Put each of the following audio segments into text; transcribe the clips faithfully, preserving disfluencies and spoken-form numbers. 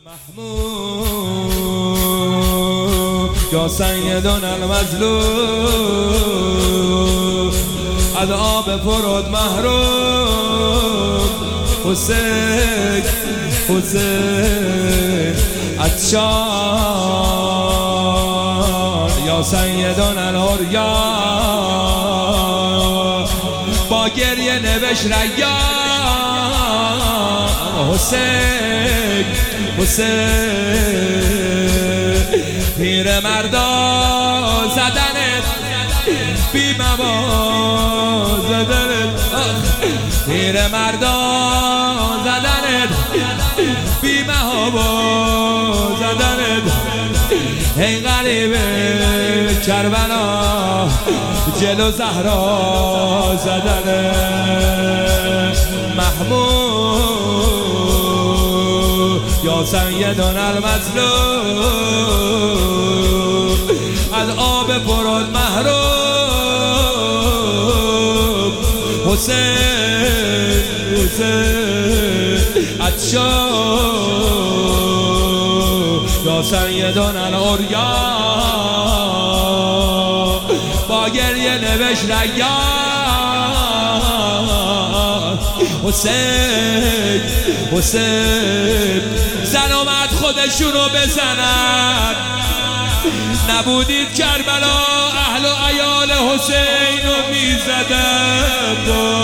محمود یا سیدنا المظلوم از آب فرود محروم حسین حسین عطشان یا سیدنا العریان با گریه نوشت ریان حسین حسین پیر مردا زدنت بی مبا زدنت پیر مردا زدنت بی مبا زدنت ای غریب کربلا جلو زهرا زدنت محمود یا سیدنا المظلوم از آب فرود محروم حسین حسین عطشان یا سیدنا العریان با گریه نوشت ریان حسین حسین زن اومد خودشونو بزنن نبودید کربلا اهل و عیال حسین رو میزدن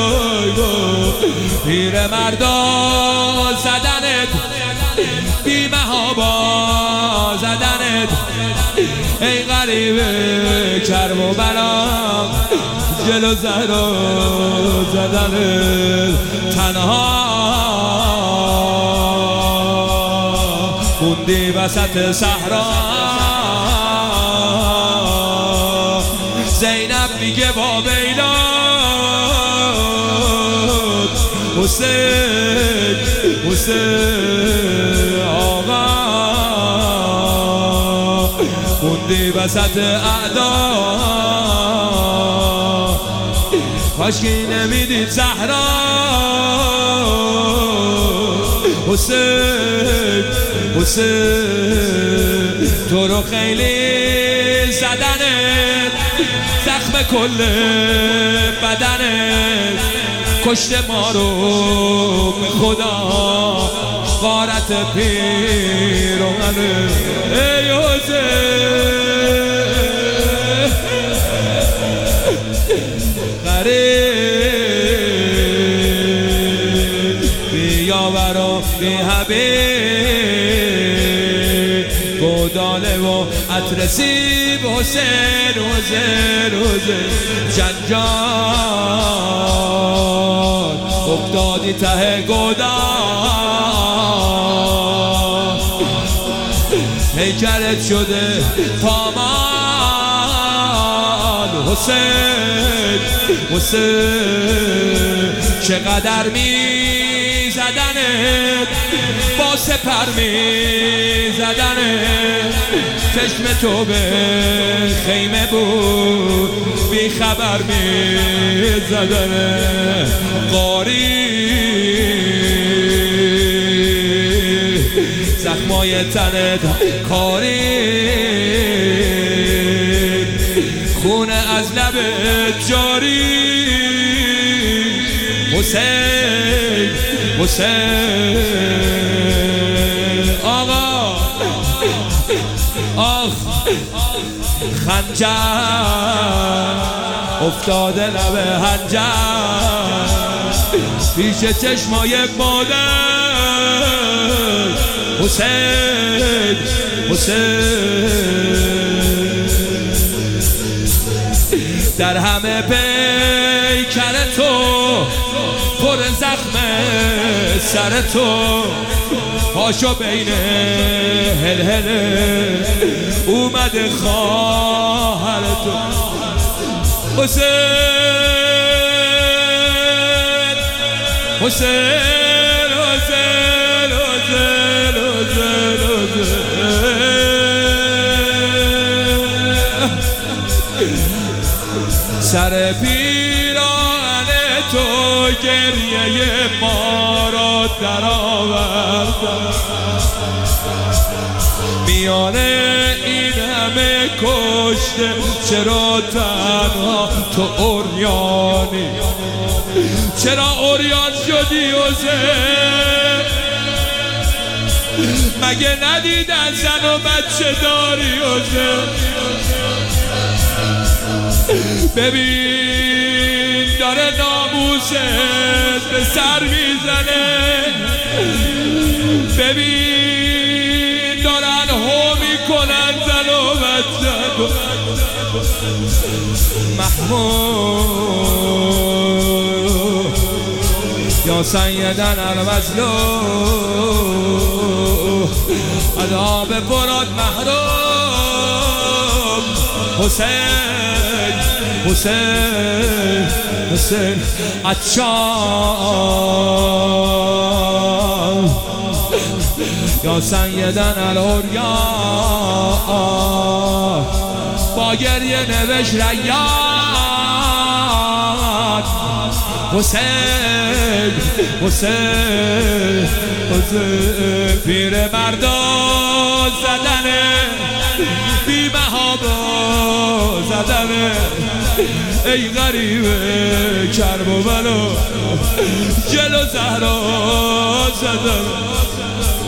پیر مردا زدنت بی محابا زدنت ای غریب کرب و بلا جلو زهرا زدنت تنها خوندی وسط صحرا زینب میگه با بیلاد حسین حسین آقا خوندی وسط اعدا کاشکی نمیدید زهرا حسین حسین تو رو خیلی زدنت زخم کل بدنت کشته ما رو به خدا غارت پیرانه ای حسین غریب بیاور و بی حبیب گوداله و اترسیب حسین حسین حسین جنجال افتادی ته گودال هیکلت شده پامال حسین حسین چقدر می زدنت با سپر می زدنت چشم تو به خیمه بود بی خبر می زدنت قاری زخمای تنت کاری خونه از لبت جاری حسین حسین آقا آخ خنجر افتاده لب حنجر پیش چشمای مادر حسین حسین در همه پیکر تو پر زخم سر تو پاشو بین هل هل اومده خواهر تو حسین حسین حسین حسین حسین سر پیران تو گریه ما را در آورد میانه این همه کشته چرا تنها تو اوریانی؟ چرا اوریان شدی حسین؟ مگه ندیدن زن و بچه داری حسین؟ ببین داره ناموست به سر میزنه، ببین دارن هو میکنن زن و بچه. محمود یا سیدن المظلوم عذاب براد محروم. حسین حسین حسین عطشان یا سیدن الاولیاء با گریه نوشت ریان. حسین حسین حسین پیر مردا زدنه، بی محابا زدنه. ای غریب کرب و بلا جلو زهرا زدنه.